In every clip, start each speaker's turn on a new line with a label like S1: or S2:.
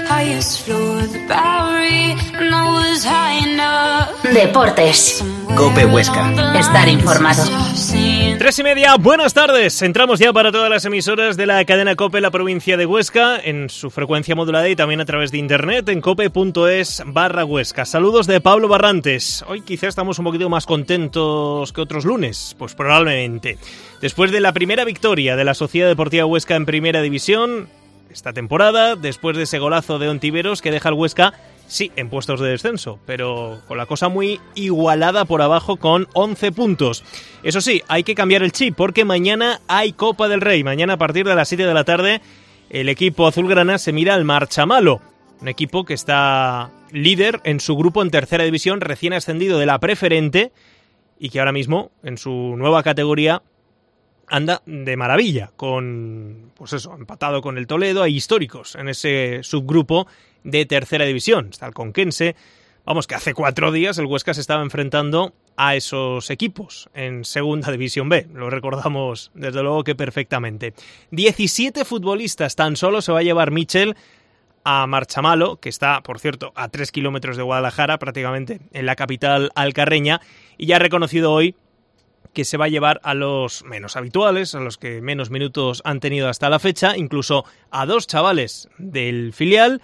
S1: Deportes.
S2: COPE Huesca.
S1: Estar informado.
S3: 3:30, buenas tardes. Entramos ya para todas las emisoras de la cadena COPE, la provincia de Huesca, en su frecuencia modulada y también a través de internet en cope.es/Huesca. Saludos de Pablo Barrantes. Hoy quizá estamos un poquito más contentos que otros lunes, pues probablemente. Después de la primera victoria de la Sociedad Deportiva Huesca en Primera División esta temporada, después de ese golazo de Ontiveros que deja al Huesca, sí, en puestos de descenso, pero con la cosa muy igualada por abajo con 11 puntos. Eso sí, hay que cambiar el chip porque mañana hay Copa del Rey. Mañana a partir de las 7 de la tarde el equipo azulgrana se mira al Marchamalo, un equipo que está líder en su grupo en tercera división, recién ascendido de la preferente y que ahora mismo en su nueva categoría anda de maravilla, con, pues eso, empatado con el Toledo, hay históricos en ese subgrupo de tercera división. Está el Conquense. Vamos, que hace 4 días el Huesca se estaba enfrentando a esos equipos en segunda división B. Lo recordamos desde luego que perfectamente. 17 futbolistas tan solo se va a llevar Michel a Marchamalo, que está, por cierto, a 3 kilómetros de Guadalajara, prácticamente en la capital alcarreña, y ya ha reconocido hoy que se va a llevar a los menos habituales, a los que menos minutos han tenido hasta la fecha, incluso a 2 chavales del filial,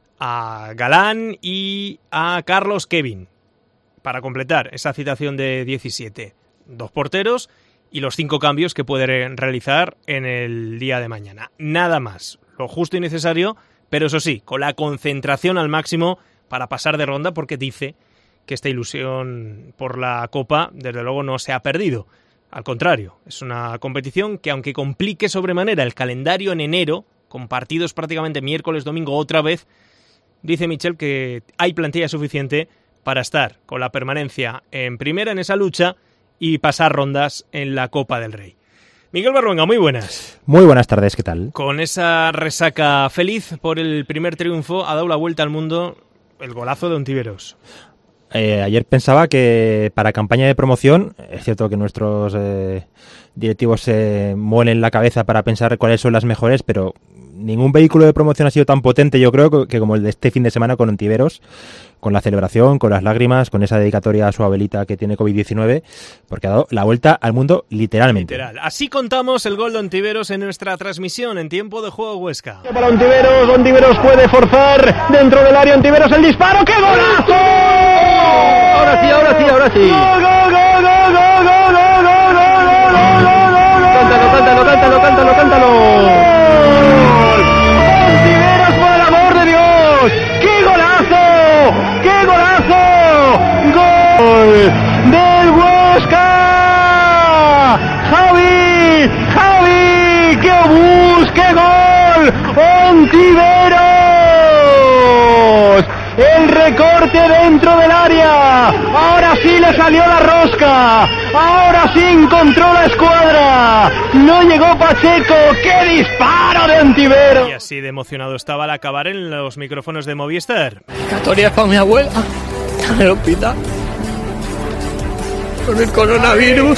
S3: a Galán y a Carlos Kevin, para completar esa citación de 17. 2 porteros y los 5 cambios que puede realizar en el día de mañana. Nada más, lo justo y necesario, pero eso sí, con la concentración al máximo para pasar de ronda, porque dice que esta ilusión por la Copa, desde luego, no se ha perdido. Al contrario, es una competición que, aunque complique sobremanera el calendario en enero, con partidos prácticamente miércoles, domingo otra vez, dice Michel que hay plantilla suficiente para estar con la permanencia en primera en esa lucha y pasar rondas en la Copa del Rey. Miguel Barruenga, muy buenas.
S4: Muy buenas tardes, ¿qué tal?
S3: Con esa resaca feliz por el primer triunfo, ha dado la vuelta al mundo el golazo de Ontiveros.
S4: Ayer pensaba que para campaña de promoción, es cierto que nuestros directivos se muelen la cabeza para pensar cuáles son las mejores, pero ningún vehículo de promoción ha sido tan potente, yo creo, que como el de este fin de semana con Ontiveros, con la celebración, con las lágrimas, con esa dedicatoria a su abuelita que tiene COVID-19, porque ha dado la vuelta al mundo literalmente.
S3: Literal. Así contamos el gol de Ontiveros en nuestra transmisión en Tiempo de Juego Huesca.
S5: Para Ontiveros puede forzar dentro del área, Ontiveros el disparo, ¡qué golazo! Ahora sí. ¡Gol, gol, gol, gol, gol, gol, gol, gol! ¡Cántalo! Ontiveros, por el amor de Dios, ¡qué golazo! ¡Gol del Huesca! ¡Javi! ¡Qué obús! ¡Qué gol! ¡Ontiveros! El recorte dentro del área. Ahora sí le salió la rosca. Ahora sí encontró la escuadra. No llegó Pacheco. ¡Qué disparo de Ontiveros!
S3: Y así de emocionado estaba al acabar en los micrófonos de Movistar.
S6: Dedicatoria para mi abuela. En el hospital. Con el coronavirus.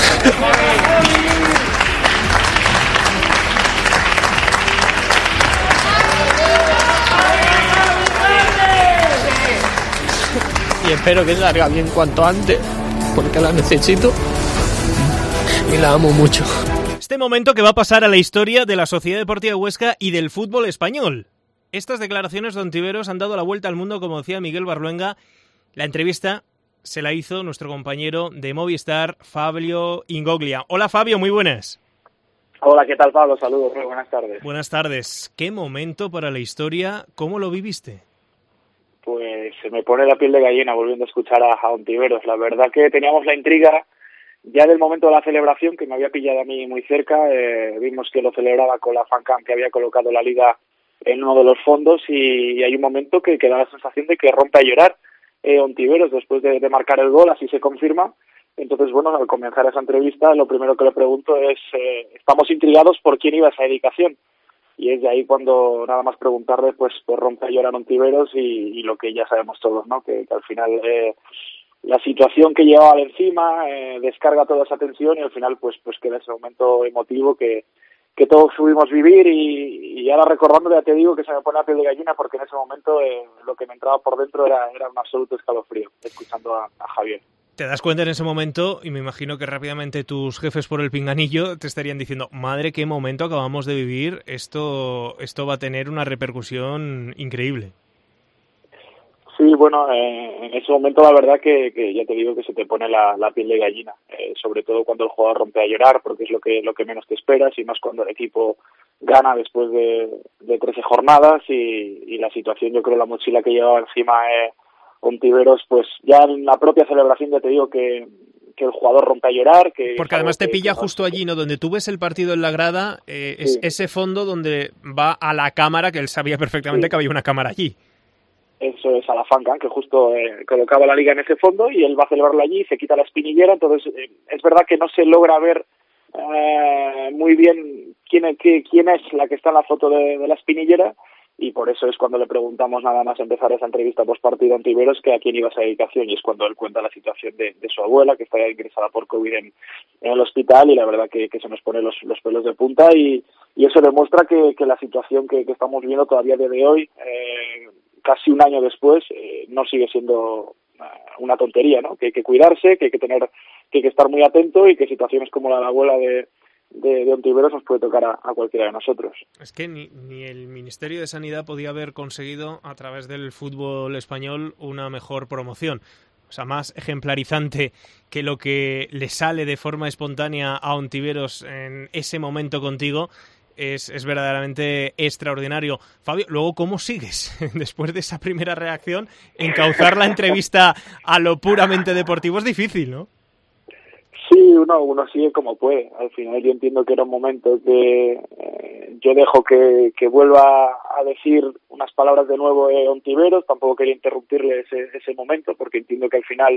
S6: Y espero que salga bien cuanto antes, porque la necesito y la amo mucho.
S3: Este momento que va a pasar a la historia de la Sociedad Deportiva Huesca y del fútbol español. Estas declaraciones de Ontiveros han dado la vuelta al mundo, como decía Miguel Barruenga. La entrevista se la hizo nuestro compañero de Movistar, Fabio Ingoglia. Hola Fabio, muy buenas.
S7: Hola, ¿qué tal Pablo? Saludos, muy buenas tardes.
S3: Buenas tardes. ¿Qué momento para la historia? ¿Cómo lo viviste?
S7: Pues se me pone la piel de gallina volviendo a escuchar a Ontiveros. La verdad que teníamos la intriga ya del momento de la celebración, que me había pillado a mí muy cerca. Vimos que lo celebraba con la fancam que había colocado la liga en uno de los fondos y hay un momento que da la sensación de que rompe a llorar Ontiveros después de marcar el gol, así se confirma. Entonces, bueno, al comenzar esa entrevista, lo primero que le pregunto es, estamos intrigados por quién iba esa dedicación. Y es de ahí cuando nada más preguntarle, pues rompe a llorar Ontiveros y lo que ya sabemos todos, ¿no? Que al final la situación que llevaba de encima descarga toda esa tensión y al final pues queda ese momento emotivo que todos subimos vivir y ahora recordando ya te digo que se me pone la piel de gallina porque en ese momento lo que me entraba por dentro era un absoluto escalofrío escuchando a Javier.
S3: Te das cuenta en ese momento y me imagino que rápidamente tus jefes por el pinganillo te estarían diciendo, madre, qué momento acabamos de vivir, esto va a tener una repercusión increíble.
S7: Sí, bueno, en ese momento la verdad que ya te digo que se te pone la piel de gallina, sobre todo cuando el jugador rompe a llorar, porque es lo que menos te esperas, y más cuando el equipo gana después de 13 jornadas y la situación, yo creo, la mochila que llevaba encima Ontiveros, pues ya en la propia celebración ya te digo que el jugador rompe a llorar.
S3: Porque además te pilla justo allí, ¿no? Donde tú ves el partido en la grada, es ese fondo donde va a la cámara, que él sabía perfectamente que había una cámara allí.
S7: Eso es, a la Fan Can, que justo colocaba la liga en ese fondo y él va a celebrarlo allí, se quita la espinillera, entonces es verdad que no se logra ver muy bien quién es la que está en la foto de la espinillera, y por eso es cuando le preguntamos nada más empezar esa entrevista postpartido a Ontiveros que a quién iba esa dedicación, y es cuando él cuenta la situación de su abuela, que está ingresada por COVID en el hospital, y la verdad que se nos pone los pelos de punta, y eso demuestra que la situación que estamos viviendo todavía a día de hoy, casi un año después, no sigue siendo una tontería, ¿no? Que hay que cuidarse, que hay que estar muy atento, y que situaciones como la de la abuela de Ontiveros nos puede tocar a cualquiera de nosotros.
S3: Es que ni el Ministerio de Sanidad podía haber conseguido a través del fútbol español una mejor promoción. O sea, más ejemplarizante que lo que le sale de forma espontánea a Ontiveros en ese momento contigo. Es verdaderamente extraordinario. Fabio, luego, ¿cómo sigues? Después de esa primera reacción, encauzar la entrevista a lo puramente deportivo es difícil, ¿no?
S7: Sí, uno sigue como puede. Al final yo entiendo que era un momento que yo dejo que vuelva a decir unas palabras de nuevo Ontiveros. Tampoco quería interrumpirle ese momento, porque entiendo que al final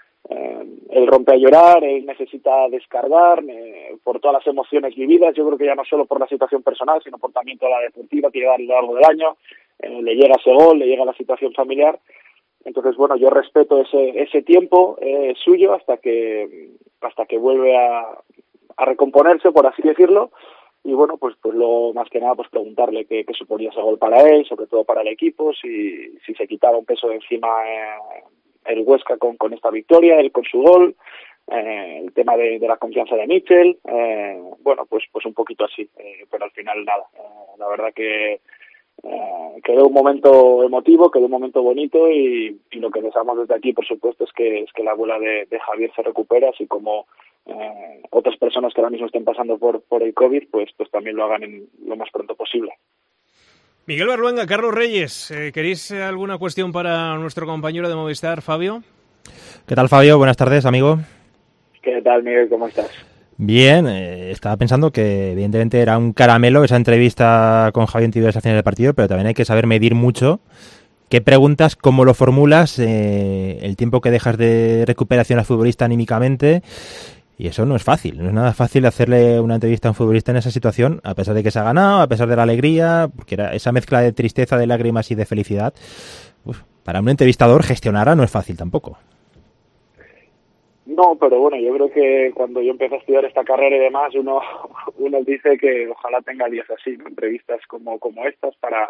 S7: él rompe a llorar, él necesita descargar por todas las emociones vividas. Yo creo que ya no solo por la situación personal, sino por también toda la deportiva que lleva a lo largo del año. Le llega ese gol, le llega la situación familiar. Entonces, bueno, yo respeto ese tiempo suyo hasta que vuelve a recomponerse, por así decirlo. Y bueno, pues lo más que nada, pues preguntarle qué suponía ese gol para él, sobre todo para el equipo, si se quitaba un peso de encima el Huesca con esta victoria, él con su gol, el tema de la confianza de Mitchell, bueno, pues un poquito así, pero al final nada, la verdad que quedó un momento emotivo, quedó un momento bonito, y lo que deseamos desde aquí, por supuesto, es que la abuela de Javier se recupere, así como otras personas que ahora mismo estén pasando por el COVID, pues también lo hagan en lo más pronto posible.
S3: Miguel Berluenga, Carlos Reyes, ¿queréis alguna cuestión para nuestro compañero de Movistar, Fabio?
S4: ¿Qué tal, Fabio? Buenas tardes, amigo.
S7: ¿Qué tal, Miguel? ¿Cómo estás?
S4: Bien, estaba pensando que evidentemente era un caramelo esa entrevista con Javier Ontiveros al final del partido, pero también hay que saber medir mucho qué preguntas, cómo lo formulas, el tiempo que dejas de recuperación al futbolista anímicamente. Y eso no es fácil, no es nada fácil hacerle una entrevista a un futbolista en esa situación, a pesar de que se ha ganado, a pesar de la alegría, porque era esa mezcla de tristeza, de lágrimas y de felicidad. Para un entrevistador gestionarla no es fácil tampoco.
S7: No, pero bueno, yo creo que cuando yo empecé a estudiar esta carrera y demás, uno dice que ojalá tenga días así, ¿no? Entrevistas como estas para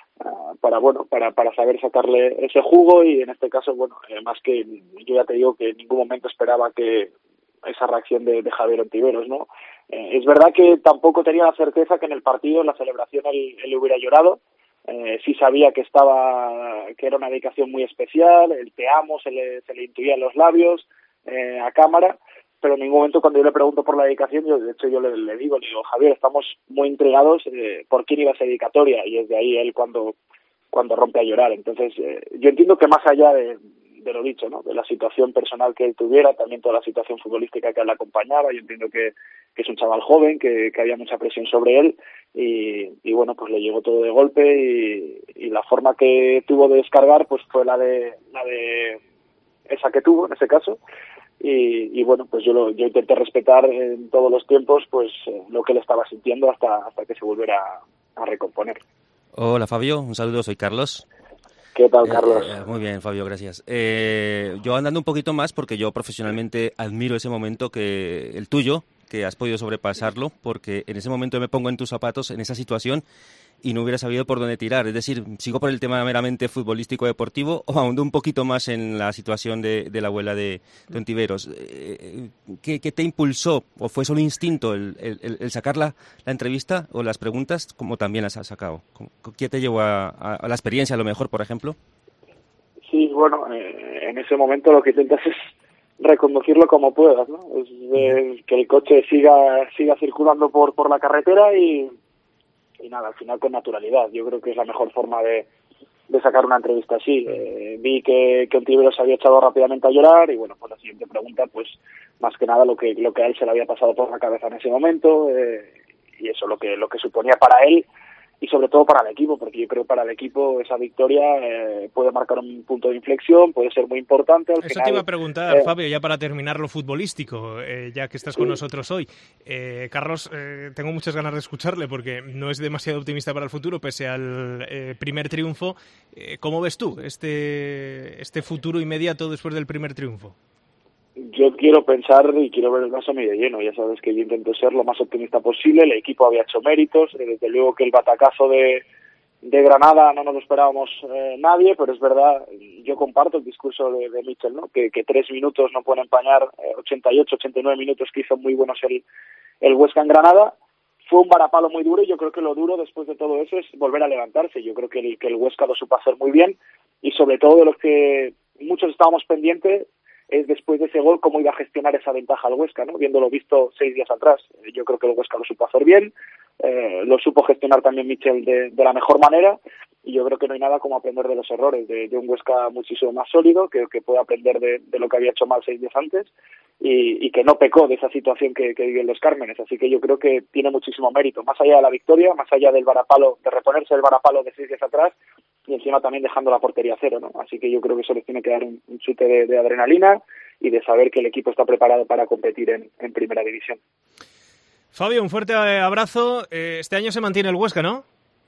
S7: saber sacarle ese jugo, y en este caso, bueno, más que yo ya te digo que en ningún momento esperaba que esa reacción de Javier Ontiveros, ¿no? Es verdad que tampoco tenía la certeza que en el partido, en la celebración, él hubiera llorado. Sí sabía que era una dedicación muy especial, el te amo se le intuía en los labios a cámara, pero en ningún momento cuando yo le pregunto por la dedicación, yo le digo, Javier, estamos muy intrigados por quién iba esa dedicatoria, y es de ahí él cuando rompe a llorar. Entonces yo entiendo que más allá de lo dicho, ¿no? De la situación personal que él tuviera, también toda la situación futbolística que él acompañaba, yo entiendo que es un chaval joven, que había mucha presión sobre él, y bueno, pues le llegó todo de golpe, y la forma que tuvo de descargar pues fue la de esa que tuvo en ese caso, y bueno, pues yo intenté respetar en todos los tiempos pues lo que él estaba sintiendo hasta que se volviera a recomponer.
S1: Hola, Fabio, un saludo, soy Carlos.
S7: ¿Qué tal, Carlos?
S1: Muy bien, Fabio, gracias. Yo andando un poquito más, porque yo profesionalmente admiro ese momento el tuyo, que has podido sobrepasarlo, porque en ese momento me pongo en tus zapatos, en esa situación, y no hubiera sabido por dónde tirar. Es decir, sigo por el tema meramente futbolístico deportivo o ahondo un poquito más en la situación de la abuela de Ontiveros. ¿Qué te impulsó? ¿O fue solo instinto el sacar la entrevista o las preguntas, como también las has sacado? ¿Qué te llevó a la experiencia, a lo mejor, por ejemplo?
S7: Sí, bueno, en ese momento lo que intentas es reconducirlo como puedas, ¿no? Es que el coche siga circulando por la carretera y nada, al final con naturalidad. Yo creo que es la mejor forma de sacar una entrevista así. Vi que Ontiveros se había echado rápidamente a llorar y bueno, pues la siguiente pregunta, pues más que nada lo que a él se le había pasado por la cabeza en ese momento y eso lo que suponía para él y sobre todo para el equipo, porque yo creo que para el equipo esa victoria puede marcar un punto de inflexión, puede ser muy importante. Al
S3: Eso
S7: final,
S3: te iba a preguntar, Fabio, ya para terminar lo futbolístico, ya que estás con nosotros hoy. Carlos, tengo muchas ganas de escucharle porque no es demasiado optimista para el futuro, pese al primer triunfo. ¿Cómo ves tú este futuro inmediato después del primer triunfo?
S7: Yo quiero pensar y quiero ver el vaso medio lleno. Ya sabes que yo intento ser lo más optimista posible. El equipo había hecho méritos. Desde luego que el batacazo de Granada no nos lo esperábamos nadie, pero es verdad, yo comparto el discurso de Michel, ¿no? Que 3 minutos no pueden empañar 88, 89 minutos que hizo muy buenos el Huesca en Granada. Fue un varapalo muy duro y yo creo que lo duro después de todo eso es volver a levantarse. Yo creo que el Huesca lo supo hacer muy bien y sobre todo de los que muchos estábamos pendientes es después de ese gol cómo iba a gestionar esa ventaja al Huesca, ¿no? Viéndolo visto 6 días atrás. Yo creo que el Huesca lo supo hacer bien, lo supo gestionar también Michel de la mejor manera y yo creo que no hay nada como aprender de los errores de un Huesca muchísimo más sólido, que puede aprender de lo que había hecho mal 6 días antes y que no pecó de esa situación que vivió en Los Cármenes. Así que yo creo que tiene muchísimo mérito, más allá de la victoria, más allá del varapalo, de reponerse del varapalo de 6 días atrás y encima también dejando la portería a cero, ¿no? Así que yo creo que eso les tiene que dar un chute de adrenalina y de saber que el equipo está preparado para competir en primera división.
S3: Fabio, un fuerte abrazo. Este año se mantiene el Huesca, ¿no?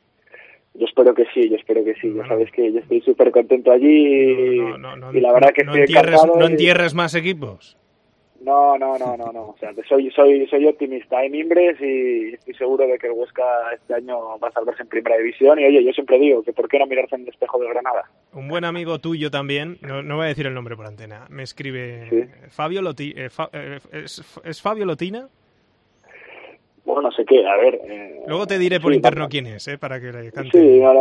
S7: Yo espero que sí. Ya sabes que yo estoy súper contento allí y la verdad que estoy encantado.
S3: No entierres más equipos.
S7: No. O sea, soy optimista. Hay mimbres y estoy seguro de que el Huesca este año va a salvarse en primera división. Y oye, yo siempre digo que ¿por qué no mirarse en el espejo de Granada?
S3: Un buen amigo tuyo también, no voy a decir el nombre por antena, me escribe
S7: ¿Sí?
S3: Fabio Lotina. ¿Es Fabio Lotina?
S7: Bueno, no sé qué, a ver...
S3: Luego te diré por interno quién es, para que le cante.
S7: Sí,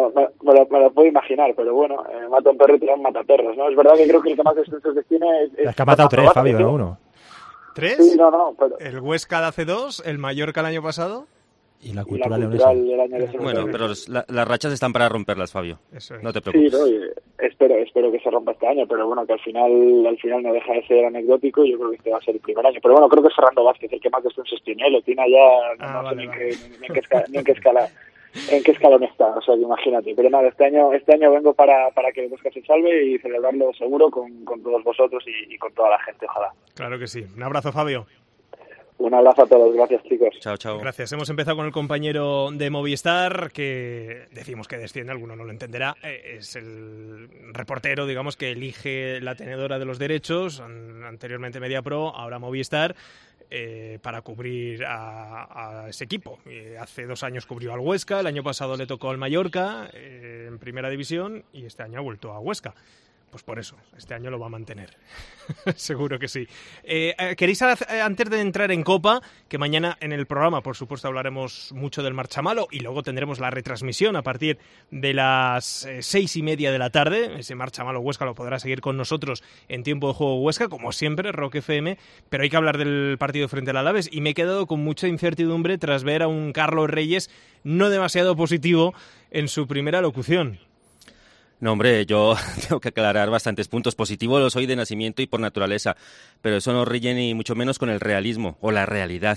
S7: me lo puedo imaginar, pero bueno, mata un perro y tiran mata perros, ¿no? Es verdad que creo que el que más descensos tiene es
S4: que ha matado 3, Fabio, no 1.
S3: ¿3?
S7: Sí, no, pero...
S3: El Huesca de hace 2, el Mallorca el año pasado...
S4: Y la Cultural Leonesa.
S1: Bueno, pero las rachas están para romperlas, Fabio.
S3: Eso es.
S1: No te preocupes.
S7: Sí, espero que se rompa este año, pero bueno, que al final no deja de ser anecdótico y yo creo que este va a ser el primer año. Pero bueno, creo que es Fernando Vázquez el que más descensos tiene. Lo tiene ya, no sé ni en qué escalón está, o sea, que imagínate. Pero nada, este año vengo para que el Huesca se salve y celebrarlo seguro con todos vosotros y con toda la gente, ojalá.
S3: Claro que sí. Un abrazo, Fabio.
S7: Un abrazo a todos, gracias chicos.
S1: Chao.
S3: Gracias. Hemos empezado con el compañero de Movistar, que decimos que desciende, alguno no lo entenderá. Es el reportero, digamos, que elige la tenedora de los derechos, anteriormente MediaPro, ahora Movistar, para cubrir a ese equipo. Hace 2 años cubrió al Huesca, el año pasado le tocó al Mallorca en primera división y este año ha vuelto a Huesca. Pues por eso, este año lo va a mantener. Seguro que sí. ¿Queréis, antes de entrar en Copa, que mañana en el programa, por supuesto, hablaremos mucho del Marchamalo y luego tendremos la retransmisión a partir de las 6:30 de la tarde? Ese Marchamalo Huesca lo podrá seguir con nosotros en Tiempo de Juego Huesca, como siempre, Rock FM, pero hay que hablar del partido frente al Alavés y me he quedado con mucha incertidumbre tras ver a un Carlos Reyes no demasiado positivo en su primera locución.
S1: No, hombre, yo tengo que aclarar bastantes puntos. Positivo lo soy de nacimiento y por naturaleza, pero eso no rige ni mucho menos con el realismo o la realidad.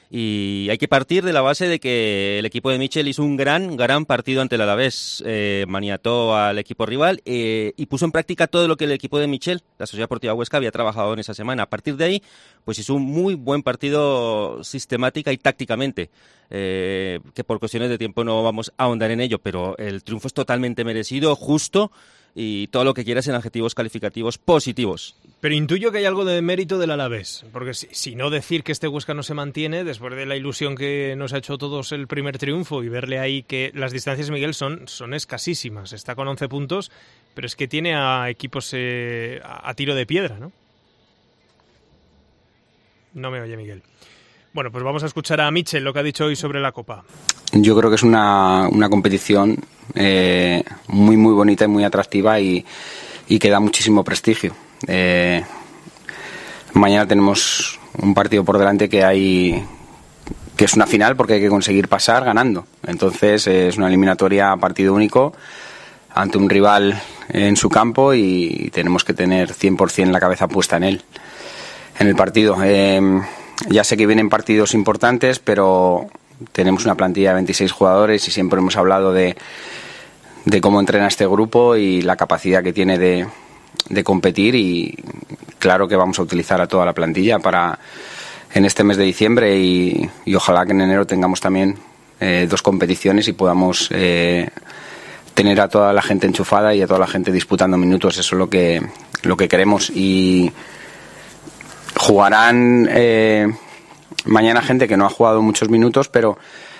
S1: Y hay que partir de la base de que el equipo de Michel hizo un gran partido ante el Alavés. Maniató al equipo rival y puso en práctica todo lo que el equipo de Michel, la Sociedad Deportiva Huesca, había trabajado en esa semana. A partir de ahí, pues hizo un muy buen partido sistemática y tácticamente. Que por cuestiones de tiempo no vamos a ahondar en ello, pero el triunfo es totalmente merecido, justo, y todo lo que quieras en adjetivos calificativos positivos.
S3: Pero intuyo que hay algo de mérito del Alavés, porque si no decir que este Huesca no se mantiene, después de la ilusión que nos ha hecho todos el primer triunfo y verle ahí que las distancias, Miguel, son escasísimas. Está con 11 puntos, pero es que tiene a equipos a tiro de piedra, ¿no? No me oye, Miguel. Bueno, pues vamos a escuchar a Michel lo que ha dicho hoy sobre la Copa.
S2: Yo creo que es una competición muy muy bonita y muy atractiva y que da muchísimo prestigio. Mañana tenemos un partido por delante que es una final porque hay que conseguir pasar ganando. Entonces es una eliminatoria a partido único ante un rival en su campo y tenemos que tener 100% la cabeza puesta en el partido. Ya sé que vienen partidos importantes, pero tenemos una plantilla de 26 jugadores y siempre hemos hablado de cómo entrena este grupo y la capacidad que tiene de competir, y claro que vamos a utilizar a toda la plantilla en este mes de diciembre y ojalá que en enero tengamos también 2 competiciones y podamos tener a toda la gente enchufada y a toda la gente disputando minutos. Eso es lo que queremos. Y jugarán mañana gente que no ha jugado muchos minutos, pero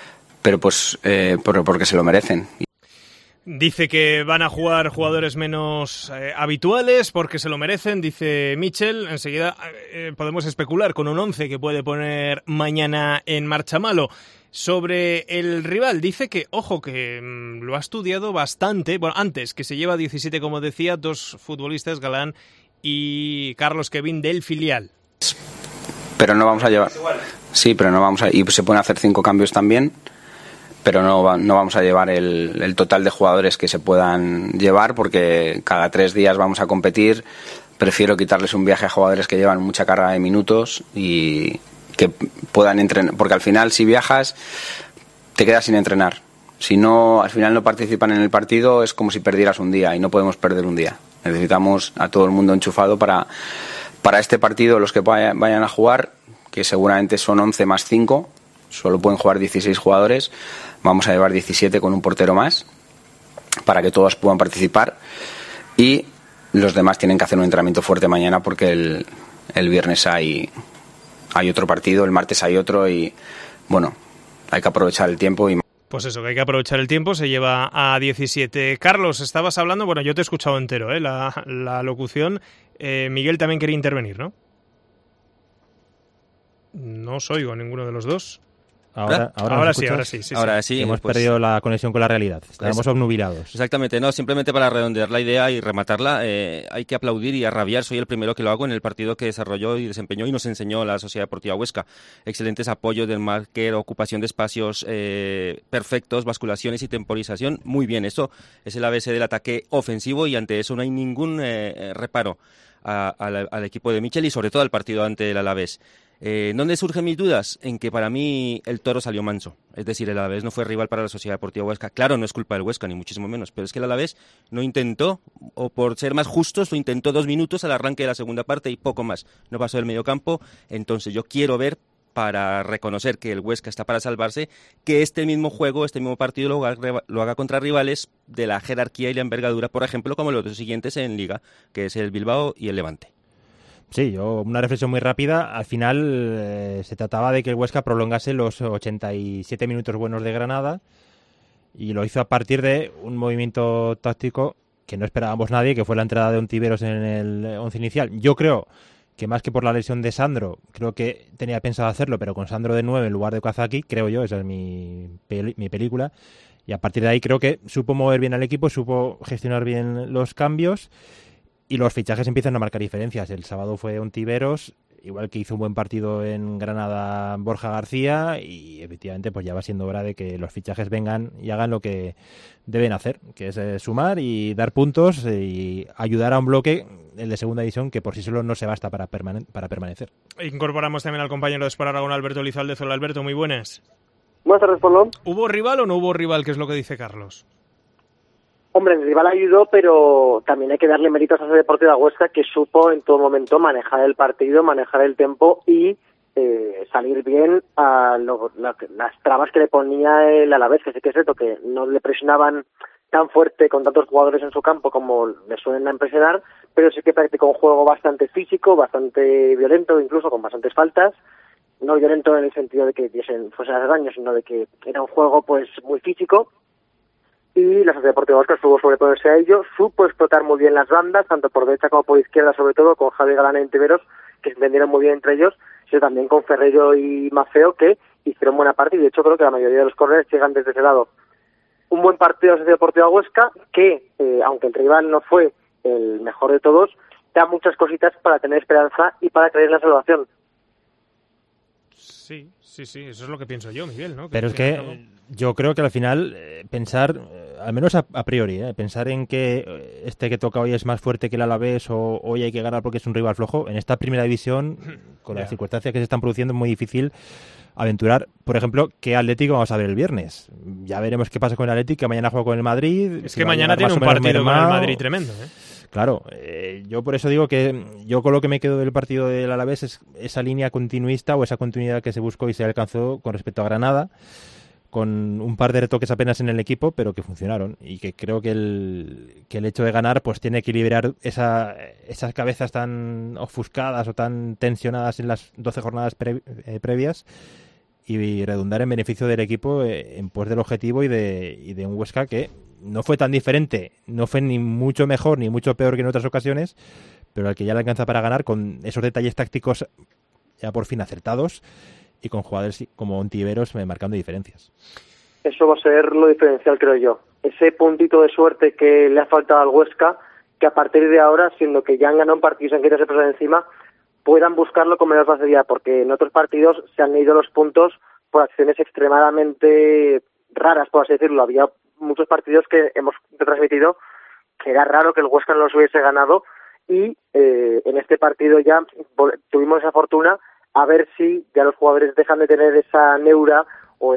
S2: porque se lo merecen.
S3: Dice que van a jugar jugadores menos habituales porque se lo merecen, dice Michel. Enseguida podemos especular con un 11 que puede poner mañana en marcha Malo. Sobre el rival, dice que, ojo, que lo ha estudiado bastante. Bueno, antes, que se lleva 17, como decía, 2 futbolistas, Galán y Carlos Kevin, del filial.
S2: Pero no vamos a llevar... Sí, pero no vamos a... Y se pueden hacer 5 cambios también, pero no vamos a llevar el total de jugadores que se puedan llevar, porque cada 3 días vamos a competir. Prefiero quitarles un viaje a jugadores que llevan mucha carga de minutos y que puedan entrenar, porque al final si viajas te quedas sin entrenar. Si no, al final no participan en el partido, es como si perdieras un día, y no podemos perder un día. Necesitamos a todo el mundo enchufado para este partido. Los que vayan a jugar, que seguramente son 11 más 5, solo pueden jugar 16 jugadores, vamos a llevar 17 con un portero más para que todos puedan participar, y los demás tienen que hacer un entrenamiento fuerte mañana porque el viernes hay otro partido, el martes hay otro, y bueno, hay que aprovechar el tiempo.
S3: Pues eso, que hay que aprovechar el tiempo, se lleva a 17. Carlos, estabas hablando, bueno, yo te he escuchado entero, la locución. Miguel también quería intervenir, ¿no? No os oigo ninguno de los dos. Ahora sí.
S1: Ahora sí.
S4: Hemos perdido la conexión con la realidad. Estamos obnubilados.
S1: Exactamente, no, simplemente para redondear la idea y rematarla, hay que aplaudir y arrabiar. Soy el primero que lo hago en el partido que desarrolló y desempeñó y nos enseñó la Sociedad Deportiva Huesca. Excelentes apoyos del marquero, ocupación de espacios perfectos, basculaciones y temporización. Muy bien, eso es el ABC del ataque ofensivo, y ante eso no hay ningún reparo al equipo de Michel y sobre todo al partido ante el Alavés. ¿Dónde surgen mis dudas? En que para mí el Toro salió manso. Es decir, el Alavés no fue rival para la Sociedad Deportiva Huesca. Claro, no es culpa del Huesca, ni muchísimo menos, pero es que el Alavés no intentó, o por ser más justos, lo intentó 2 minutos al arranque de la segunda parte y poco más. No pasó del mediocampo. Entonces yo quiero ver, para reconocer que el Huesca está para salvarse, que este mismo juego, este mismo partido lo haga contra rivales de la jerarquía y la envergadura, por ejemplo, como los 2 siguientes en Liga, que es el Bilbao y el Levante.
S4: Sí, una reflexión muy rápida. Al final se trataba de que el Huesca prolongase los 87 minutos buenos de Granada, y lo hizo a partir de un movimiento táctico que no esperábamos nadie, que fue la entrada de Ontiveros en el 11 inicial. Yo creo que más que por la lesión de Sandro, creo que tenía pensado hacerlo, pero con Sandro de 9 en lugar de Kazaki, creo yo, esa es mi película. Y a partir de ahí creo que supo mover bien al equipo, supo gestionar bien los cambios, y los fichajes empiezan a marcar diferencias. El sábado fue Ontiveros, igual que hizo un buen partido en Granada Borja García, y efectivamente pues ya va siendo hora de que los fichajes vengan y hagan lo que deben hacer, que es sumar y dar puntos y ayudar a un bloque, el de segunda división, que por sí solo no se basta para permanecer.
S3: Incorporamos también al compañero de Sport Aragón, Alberto Lizalde. Hola, Alberto, muy buenas.
S8: Buenas tardes, Pablo.
S3: ¿Hubo rival o no hubo rival? ¿Qué es lo que dice Carlos?
S8: Hombre, el rival ayudó, pero también hay que darle méritos a esa Deportiva Huesca, que supo en todo momento manejar el partido, manejar el tempo y salir bien a las trabas que le ponía el Alavés, que sí que es cierto que no le presionaban tan fuerte con tantos jugadores en su campo como le suelen impresionar, pero sí que practicó un juego bastante físico, bastante violento, incluso con bastantes faltas. No violento en el sentido de que fuesen a hacer daño, sino de que era un juego pues muy físico. Y la Sociedad Deportiva Huesca supo sobreponerse a ello, supo explotar muy bien las bandas, tanto por derecha como por izquierda, sobre todo con Javi Galán y Ontiveros, que se entendieron muy bien entre ellos, sino también con Ferrello y Mafeo, que hicieron buena parte, y de hecho creo que la mayoría de los córneres llegan desde ese lado. Un buen partido de la Sociedad Deportiva Huesca, que, aunque el rival no fue el mejor de todos, da muchas cositas para tener esperanza y para creer en la salvación.
S3: Sí, eso es lo que pienso yo, Miguel, ¿no?
S4: Pero es que yo creo que al final pensar, al menos a priori, pensar en que que toca hoy es más fuerte que el Alavés o hoy hay que ganar porque es un rival flojo, en esta primera división, con las circunstancias que se están produciendo, es muy difícil aventurar, por ejemplo, qué Atlético vamos a ver el viernes. Ya veremos qué pasa con el Atlético, que mañana juega con el Madrid.
S3: Es que mañana tiene un partido con el Madrid tremendo,
S4: Claro, yo por eso digo que yo con lo que me quedo del partido del Alavés es esa línea continuista o esa continuidad que se buscó y se alcanzó con respecto a Granada, con un par de retoques apenas en el equipo, pero que funcionaron, y que creo que el hecho de ganar pues tiene que equilibrar esas cabezas tan ofuscadas o tan tensionadas en las 12 jornadas previas y redundar en beneficio del equipo en pos del objetivo y de un Huesca que no fue tan diferente, no fue ni mucho mejor ni mucho peor que en otras ocasiones, pero al que ya le alcanza para ganar con esos detalles tácticos ya por fin acertados y con jugadores como Ontiveros marcando diferencias.
S8: Eso va a ser lo diferencial, creo yo. Ese puntito de suerte que le ha faltado al Huesca, que a partir de ahora, siendo que ya han ganado un partido y se han quitado ese peso de encima, puedan buscarlo con menos facilidad, porque en otros partidos se han ido los puntos por acciones extremadamente raras, por así decirlo. Había muchos partidos que hemos retransmitido que era raro que el Huesca no los hubiese ganado, y en este partido ya tuvimos esa fortuna, a ver si ya los jugadores dejan de tener esa neura o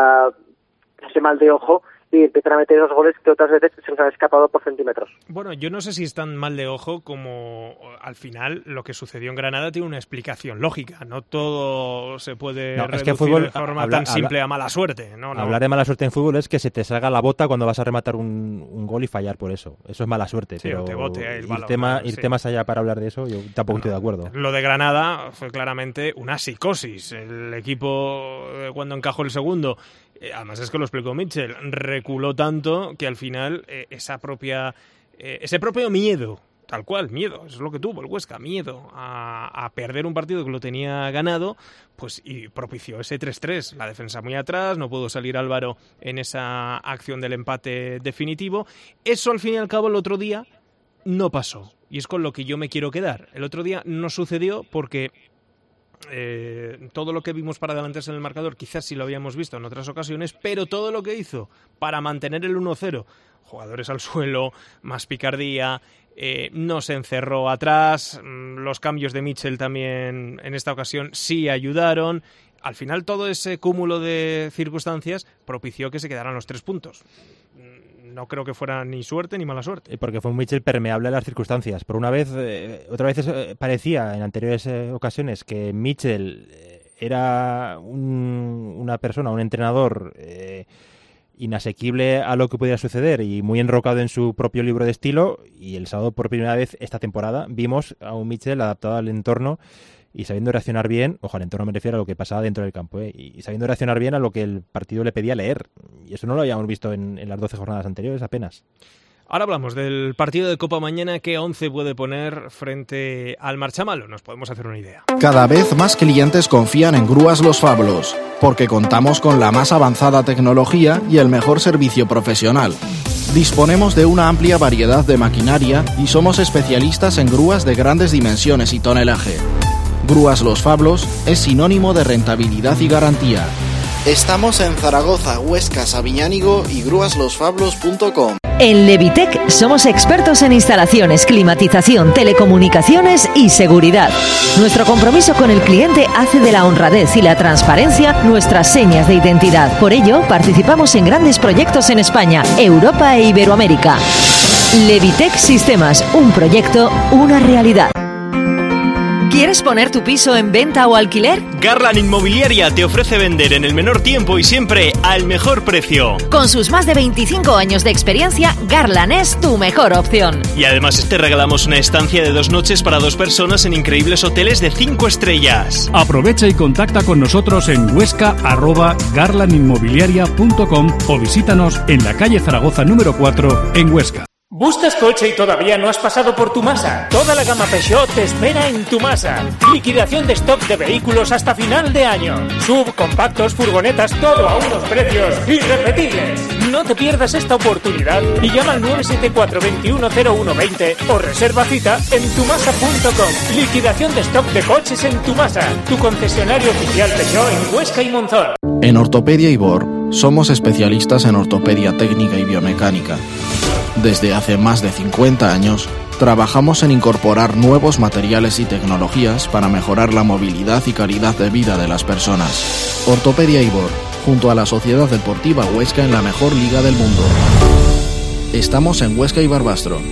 S8: ese mal de ojo y empiezan a meter esos goles que otras veces se nos han escapado por centímetros.
S3: Bueno, yo no sé si es tan mal de ojo como al final lo que sucedió en Granada tiene una explicación lógica. No todo se puede reducir fútbol, de forma tan simple a mala suerte. No.
S4: Hablar de mala suerte en fútbol es que se te salga la bota cuando vas a rematar un gol y fallar por eso. Eso es mala suerte. Sí, pero
S3: te bote el balón,
S4: irte más allá para hablar de eso, yo tampoco estoy de acuerdo.
S3: Lo de Granada fue claramente una psicosis. El equipo, cuando encajó el segundo, además es que lo explicó Mitchell, reculó tanto que al final ese propio miedo, tal cual, miedo, eso es lo que tuvo el Huesca, miedo a perder un partido que lo tenía ganado, pues y propició ese 3-3, la defensa muy atrás, no pudo salir Álvaro en esa acción del empate definitivo. Eso al fin y al cabo el otro día no pasó, y es con lo que yo me quiero quedar. El otro día no sucedió porque todo lo que vimos para adelantarse en el marcador quizás sí lo habíamos visto en otras ocasiones, pero todo lo que hizo para mantener el 1-0, jugadores al suelo, más picardía, no se encerró atrás, los cambios de Mitchell también en esta ocasión sí ayudaron. Al final todo ese cúmulo de circunstancias propició que se quedaran los 3 puntos. No creo que fuera ni suerte ni mala suerte.
S4: Porque fue un Mitchell permeable a las circunstancias. Por una vez, otra vez parecía en anteriores ocasiones que Mitchell era una persona, un entrenador inasequible a lo que pudiera suceder y muy enrocado en su propio libro de estilo. Y el sábado, por primera vez esta temporada, vimos a un Mitchell adaptado al entorno y sabiendo reaccionar bien, ojo, al entorno me refiero a lo que pasaba dentro del campo, y sabiendo reaccionar bien a lo que el partido le pedía leer. Y eso no lo habíamos visto en las 12 jornadas anteriores apenas.
S3: Ahora hablamos del partido de Copa mañana. ¿Qué 11 puede poner frente al Marchamalo? Nos podemos hacer una idea.
S9: Cada vez más clientes confían en Grúas Los Fablos, porque contamos con la más avanzada tecnología y el mejor servicio profesional. Disponemos de una amplia variedad de maquinaria y somos especialistas en grúas de grandes dimensiones y tonelaje. Grúas Los Fablos es sinónimo de rentabilidad y garantía. Estamos en Zaragoza, Huesca, Sabiñánigo y grúaslosfablos.com.
S10: En Levitec somos expertos en instalaciones, climatización, telecomunicaciones y seguridad. Nuestro compromiso con el cliente hace de la honradez y la transparencia nuestras señas de identidad. Por ello, participamos en grandes proyectos en España, Europa e Iberoamérica. Levitec Sistemas, un proyecto, una realidad. ¿Quieres poner tu piso en venta o alquiler?
S3: Garland Inmobiliaria te ofrece vender en el menor tiempo y siempre al mejor precio.
S10: Con sus más de 25 años de experiencia, Garland es tu mejor opción.
S3: Y además te regalamos una estancia de 2 noches para 2 personas en increíbles hoteles de 5 estrellas.
S11: Aprovecha y contacta con nosotros en huesca@garlandinmobiliaria.com o visítanos en la calle Zaragoza número 4 en Huesca.
S12: ¿Buscas coche y todavía no has pasado por Tumasa? Toda la gama Peugeot te espera en Tumasa. Liquidación de stock de vehículos hasta final de año. Sub, compactos, furgonetas, todo a unos precios irrepetibles. No te pierdas esta oportunidad y llama al 974 210120 o reserva cita en tumasa.com. Liquidación de stock de coches en Tumasa, tu concesionario oficial Peugeot en Huesca y Monzón.
S9: En Ortopedia Ibor somos especialistas en ortopedia técnica y biomecánica. Desde hace más de 50 años, trabajamos en incorporar nuevos materiales y tecnologías para mejorar la movilidad y calidad de vida de las personas. Ortopedia Ibor, junto a la Sociedad Deportiva Huesca en la mejor liga del mundo. Estamos en Huesca y Barbastro.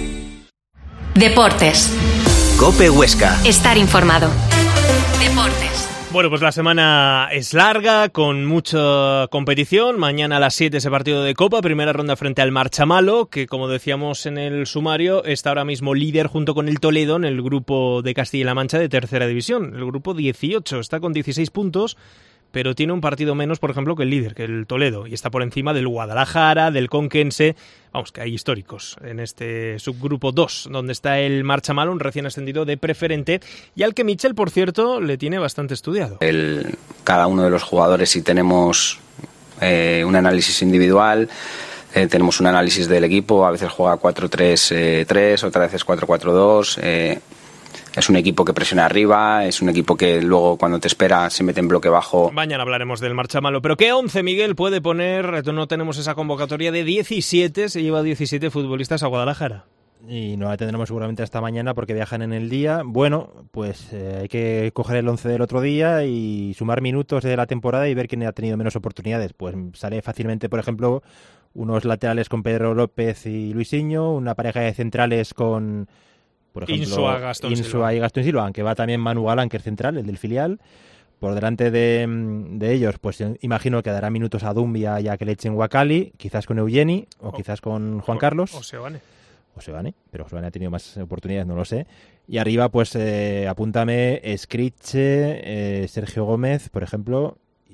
S13: Deportes.
S14: COPE Huesca.
S13: Estar informado. Deportes.
S3: Bueno, pues la semana es larga, con mucha competición. Mañana a las 7 ese partido de Copa, primera ronda frente al Marchamalo, que como decíamos en el sumario, está ahora mismo líder junto con el Toledo en el grupo de Castilla-La Mancha de tercera división. El grupo 18 está con 16 puntos, pero tiene un partido menos, por ejemplo, que el líder, que el Toledo, y está por encima del Guadalajara, del Conquense. Vamos, que hay históricos en este subgrupo 2, donde está el Marchamalo, un recién ascendido de preferente, y al que Michel, por cierto, le tiene bastante estudiado.
S2: Cada uno de los jugadores, si tenemos un análisis individual, tenemos un análisis del equipo, a veces juega 4-3-3, otras veces 4-4-2, es un equipo que presiona arriba, es un equipo que luego cuando te espera se mete en bloque bajo.
S3: Mañana hablaremos del Marchamalo, pero ¿qué 11 Miguel puede poner? No tenemos esa convocatoria de 17, se lleva 17 futbolistas a Guadalajara.
S4: Y no la tendremos seguramente hasta mañana porque viajan en el día. Bueno, pues hay que coger el 11 del otro día y sumar minutos de la temporada y ver quién ha tenido menos oportunidades. Pues sale fácilmente, por ejemplo, unos laterales con Pedro López y Luisinho, una pareja de centrales con, por ejemplo, Insua y Gastón Silva, aunque va también Manu Galán, que es central, el del filial. Por delante de ellos, pues imagino que dará minutos a Dumbia y a Kelechi Wakali, quizás con Eugeni o quizás con Juan Carlos.
S3: O Sebane,
S4: pero Sebane ha tenido más oportunidades, no lo sé. Y arriba, pues apúntame Scriche, Sergio Gómez, por ejemplo,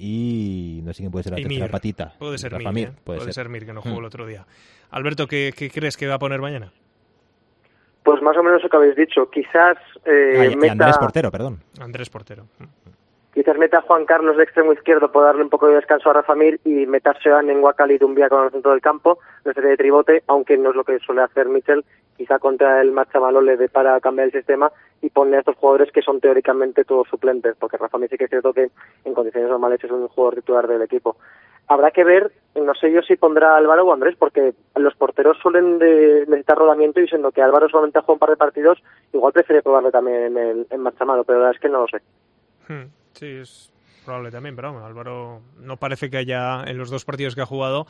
S4: y no sé quién puede ser la tercera patita.
S3: Puede ser Mir, puede ser Mir, que no jugó el otro día. Alberto, ¿qué crees que va a poner mañana?
S8: Pues más o menos lo que habéis dicho. Quizás meta...
S4: Andrés Portero, perdón.
S3: Andrés Portero.
S8: Quizás meta a Juan Carlos de extremo izquierdo para darle un poco de descanso a Rafa Mir y meta a Sebane en Wakali y Dumbia con el centro del campo, una serie de tribote, aunque no es lo que suele hacer Michel. Quizá contra el Marchamalo le dé para cambiar el sistema y poner a estos jugadores que son teóricamente todos suplentes, porque Rafa Mir sí que es cierto que en condiciones normales es un jugador titular del equipo. Habrá que ver, no sé yo si pondrá a Álvaro o Andrés, porque los porteros suelen necesitar rodamiento y siendo que Álvaro solamente ha jugado un par de partidos, igual prefiere probarle también en Marchamalo, pero la verdad es que no lo sé.
S3: Sí, es probable también, pero vamos, Álvaro no parece que haya en los 2 partidos que ha jugado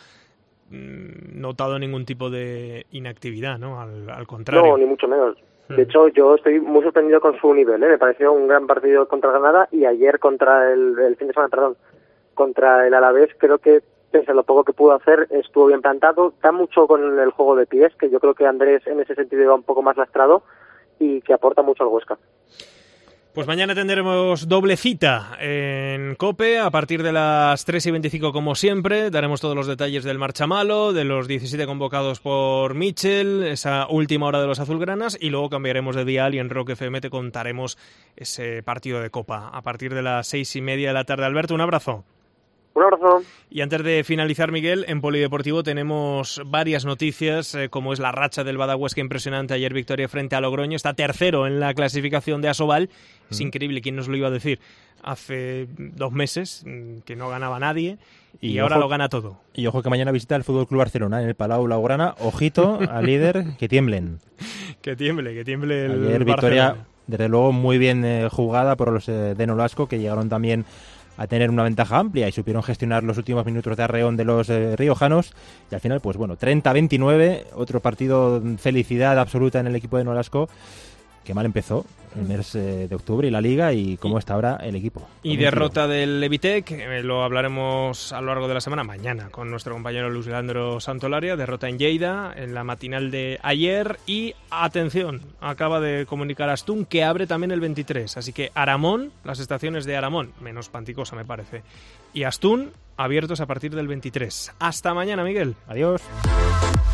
S3: notado ningún tipo de inactividad, ¿no? Al contrario.
S8: No, ni mucho menos. De hecho, yo estoy muy sorprendido con su nivel, Me pareció un gran partido contra Granada y ayer contra el fin de semana, contra el Alavés, creo que pese a lo poco que pudo hacer, estuvo bien plantado. Da mucho con el juego de pies, que yo creo que Andrés en ese sentido iba un poco más lastrado y que aporta mucho al Huesca.
S3: Pues mañana tendremos doble cita en COPE a partir de las 3:25 como siempre. Daremos todos los detalles del Marchamalo, de los 17 convocados por Michel, esa última hora de los azulgranas, y luego cambiaremos de dial y en Rock FM te contaremos ese partido de Copa a partir de las 6:30 de la tarde. Alberto, un abrazo.
S8: Un abrazo.
S3: Y antes de finalizar, Miguel, en Polideportivo tenemos varias noticias, como es la racha del Bada Huesca impresionante. Ayer victoria frente a Logroño, está tercero en la clasificación de Asobal. Es increíble, ¿quién nos lo iba a decir? Hace 2 meses que no ganaba nadie y ahora lo gana todo.
S4: Y ojo que mañana visita el Fútbol Club Barcelona en el Palau Blaugrana. Ojito al líder, que tiemblen.
S3: que tiemble el
S4: Ayer victoria,
S3: Barcelona.
S4: Desde luego, muy bien jugada por los de Nolasco, que llegaron también a tener una ventaja amplia y supieron gestionar los últimos minutos de arreón de los riojanos, y al final, pues bueno, 30-29, otro partido, felicidad absoluta en el equipo de Nolasco, que mal empezó, el mes de octubre y la Liga y cómo está ahora el equipo.
S3: Y derrota del Levitec, lo hablaremos a lo largo de la semana, mañana, con nuestro compañero Luis Leandro Santolaria. Derrota en Lleida, en la matinal de ayer. Y atención, acaba de comunicar Astún que abre también el 23. Así que Aramón, las estaciones de Aramón, menos Panticosa me parece, y Astún, abiertos a partir del 23. Hasta mañana, Miguel.
S4: Adiós.